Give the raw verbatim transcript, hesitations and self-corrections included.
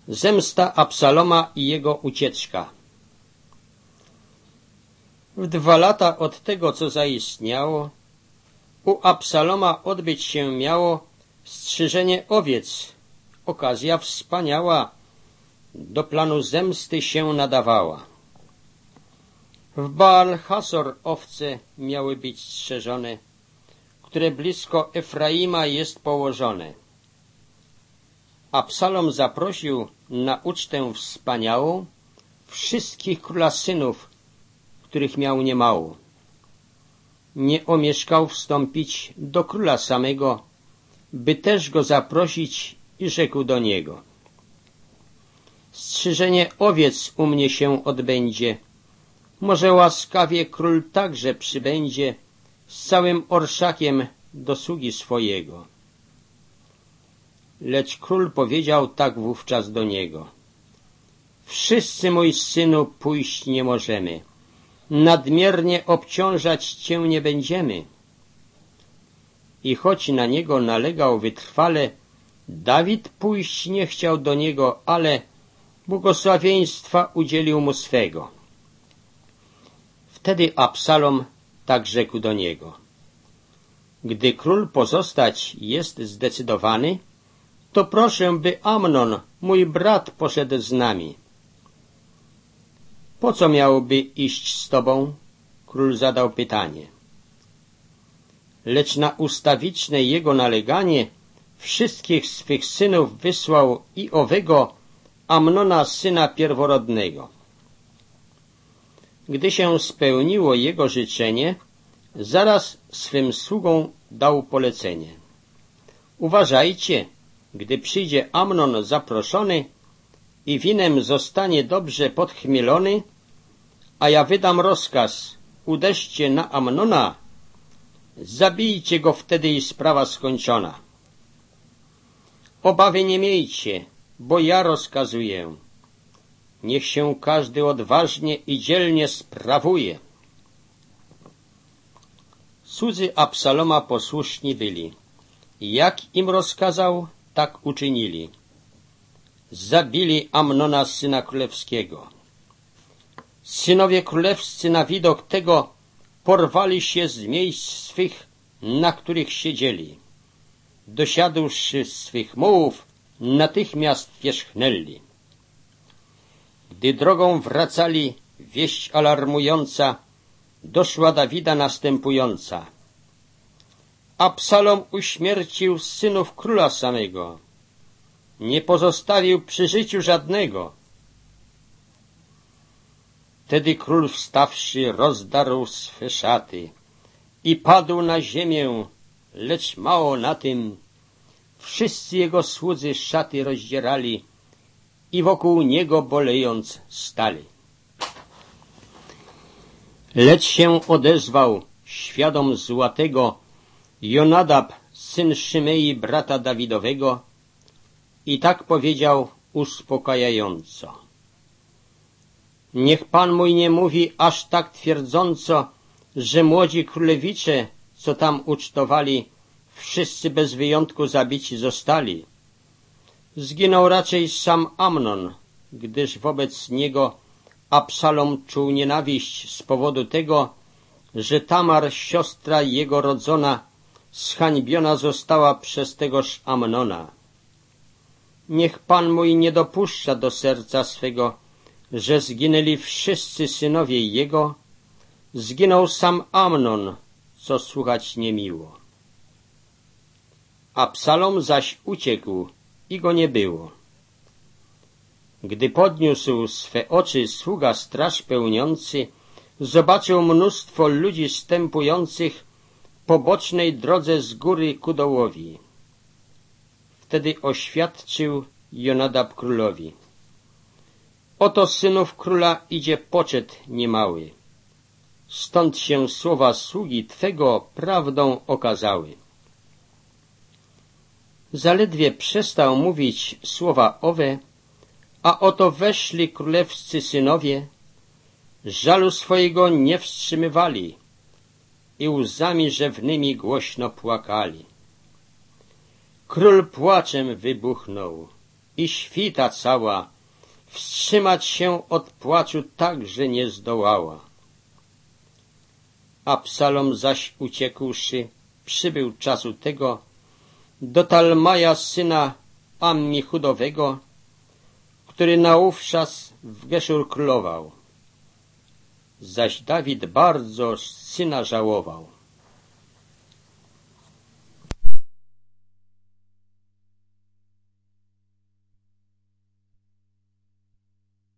Zemsta Absaloma i jego ucieczka. W dwa lata od tego, co zaistniało, u Absaloma odbyć się miało strzyżenie owiec. Okazja wspaniała do planu zemsty się nadawała. W Baal-Hasor owce miały być strzeżone, które blisko Efraima jest położone. Absalom zaprosił na ucztę wspaniałą wszystkich króla synów, których miał niemało. Nie omieszkał wstąpić do króla samego, by też go zaprosić, i rzekł do niego: strzyżenie owiec u mnie się odbędzie. Może łaskawie król także przybędzie z całym orszakiem do sługi swojego. Lecz król powiedział tak wówczas do niego: wszyscy, mój synu, pójść nie możemy. Nadmiernie obciążać cię nie będziemy. I choć na niego nalegał wytrwale, Dawid pójść nie chciał do niego, ale błogosławieństwa udzielił mu swego. Wtedy Absalom tak rzekł do niego: gdy król pozostać jest zdecydowany, to proszę, by Amnon, mój brat, poszedł z nami. Po co miałby iść z tobą? Król zadał pytanie. Lecz na ustawiczne jego naleganie wszystkich swych synów wysłał i owego Amnona, syna pierworodnego. Gdy się spełniło jego życzenie, zaraz swym sługom dał polecenie: uważajcie, gdy przyjdzie Amnon zaproszony i winem zostanie dobrze podchmielony, a ja wydam rozkaz: uderzcie na Amnona, zabijcie go wtedy i sprawa skończona. Obawy nie miejcie, bo ja rozkazuję. Niech się każdy odważnie i dzielnie sprawuje. Słudzy Absaloma posłuszni byli. Jak im rozkazał, tak uczynili. Zabili Amnona, syna królewskiego. Synowie królewscy na widok tego porwali się z miejsc swych, na których siedzieli. Dosiadłszy swych mułów, natychmiast pierzchnęli. Gdy drogą wracali, wieść alarmująca doszła Dawida następująca: Absalom uśmiercił synów króla samego, nie pozostawił przy życiu żadnego. Wtedy król, wstawszy, rozdarł swe szaty i padł na ziemię, lecz mało na tym. Wszyscy jego słudzy szaty rozdzierali i wokół niego bolejąc stali. Lecz się odezwał, świadom złotego, Jonadab, syn Szymei, brata Dawidowego, i tak powiedział uspokajająco: niech Pan mój nie mówi aż tak twierdząco, że młodzi królewicze, co tam ucztowali, wszyscy bez wyjątku zabici zostali. Zginął raczej sam Amnon, gdyż wobec niego Absalom czuł nienawiść z powodu tego, że Tamar, siostra jego rodzona, zhańbiona została przez tegoż Amnona. Niech Pan mój nie dopuszcza do serca swego, że zginęli wszyscy synowie jego, zginął sam Amnon, co słuchać niemiło. Absalom zaś uciekł i go nie było. Gdy podniósł swe oczy sługa straż pełniący, zobaczył mnóstwo ludzi stępujących po bocznej drodze z góry ku dołowi. Wtedy oświadczył Jonadab królowi: oto synów króla idzie poczet niemały. Stąd się słowa sługi Twego prawdą okazały. Zaledwie przestał mówić słowa owe, a oto weszli królewscy synowie, żalu swojego nie wstrzymywali i łzami rzewnymi głośno płakali. Król płaczem wybuchnął i świta cała, wstrzymać się od płaczu także nie zdołała. Absalom zaś uciekłszy, przybył czasu tego do Talmaja syna Ammihudowego, który naówczas w Geszur królował. Zaś Dawid bardzo syna żałował.